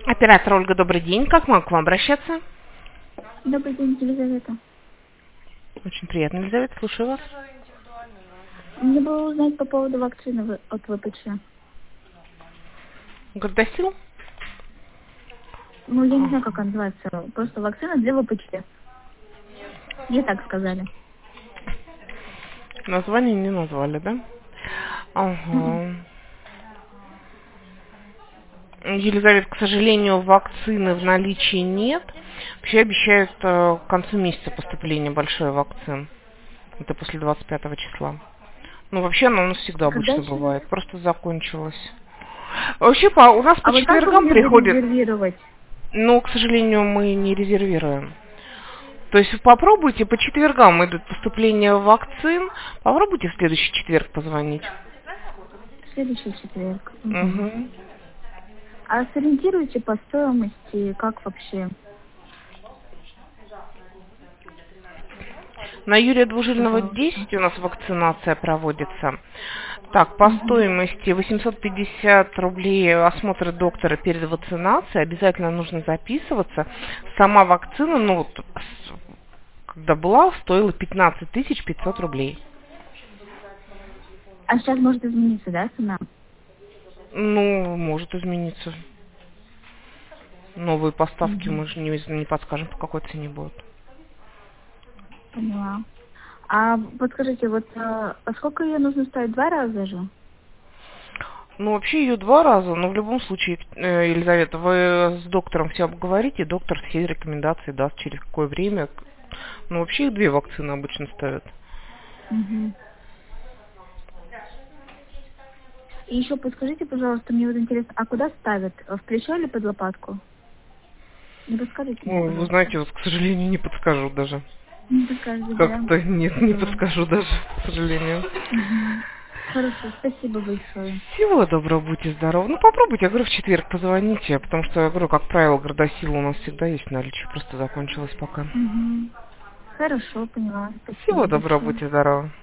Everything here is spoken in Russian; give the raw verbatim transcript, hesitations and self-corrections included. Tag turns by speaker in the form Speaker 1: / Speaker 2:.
Speaker 1: Оператор Ольга, добрый день. Как могу к вам обращаться?
Speaker 2: Добрый день, Елизавета.
Speaker 1: Очень приятно, Елизавета, слушаю вас.
Speaker 2: Мне было узнать по поводу вакцины в- от ВПЧ.
Speaker 1: Гордосил?
Speaker 2: Ну, я не знаю,
Speaker 1: Ага.
Speaker 2: как она называется. Просто вакцина для ВПЧ. Мне так сказали.
Speaker 1: Название не назвали, да?
Speaker 2: Мгм.
Speaker 1: Ага. Елизавета, к сожалению, вакцины в наличии нет. Вообще обещают э, к концу месяца поступление большой вакцин. Это после двадцать пятого числа. Ну, вообще она у нас всегда
Speaker 2: А когда
Speaker 1: обычно
Speaker 2: еще?
Speaker 1: бывает. Просто закончилась. Вообще, по, у нас по
Speaker 2: А вот как
Speaker 1: четвергам
Speaker 2: мне
Speaker 1: приходит,
Speaker 2: зарезервировать?
Speaker 1: но, к сожалению, мы не резервируем. То есть попробуйте, по четвергам идут поступления вакцин. Попробуйте в следующий четверг позвонить.
Speaker 2: В следующий четверг. Мгм.
Speaker 1: Угу.
Speaker 2: А сориентируйте по стоимости, как вообще,
Speaker 1: На Юрия Двужильного
Speaker 2: пожалуйста.
Speaker 1: десять у нас вакцинация проводится. Так, по
Speaker 2: Угу.
Speaker 1: стоимости восемьсот пятьдесят рублей осмотр доктора перед вакцинацией. Обязательно нужно записываться. Сама вакцина, ну вот, с- когда была, стоила пятнадцать тысяч пятьсот рублей.
Speaker 2: А сейчас может измениться, да, цена?
Speaker 1: Ну, может измениться. Новые поставки
Speaker 2: Угу.
Speaker 1: мы же не, не подскажем, по какой цене будут.
Speaker 2: Поняла. А подскажите, вот а а сколько ее нужно ставить? Два раза же?
Speaker 1: Ну, вообще ее два раза, но в любом случае, э, Елизавета, вы с доктором все обговорите, доктор все рекомендации даст, через какое время. Ну, вообще их две вакцины обычно ставят.
Speaker 2: Угу. И еще подскажите, пожалуйста, мне вот интересно, а куда ставят? В плечо или под лопатку? Не подскажите мне,
Speaker 1: Ой, вы
Speaker 2: пожалуйста.
Speaker 1: знаете, вот, к сожалению, не подскажу даже.
Speaker 2: Не подскажете, да?
Speaker 1: Как-то нет, не
Speaker 2: Поняла.
Speaker 1: подскажу даже, к сожалению.
Speaker 2: Угу. Хорошо, спасибо большое.
Speaker 1: Всего доброго, будьте здоровы. Ну, попробуйте, я говорю, в четверг позвоните, потому что, я говорю, как правило, гордосила у нас всегда есть в наличии, просто закончилась пока.
Speaker 2: Угу. Хорошо, поняла.
Speaker 1: Всего
Speaker 2: Спасибо
Speaker 1: доброго,
Speaker 2: большое.
Speaker 1: будьте здоровы.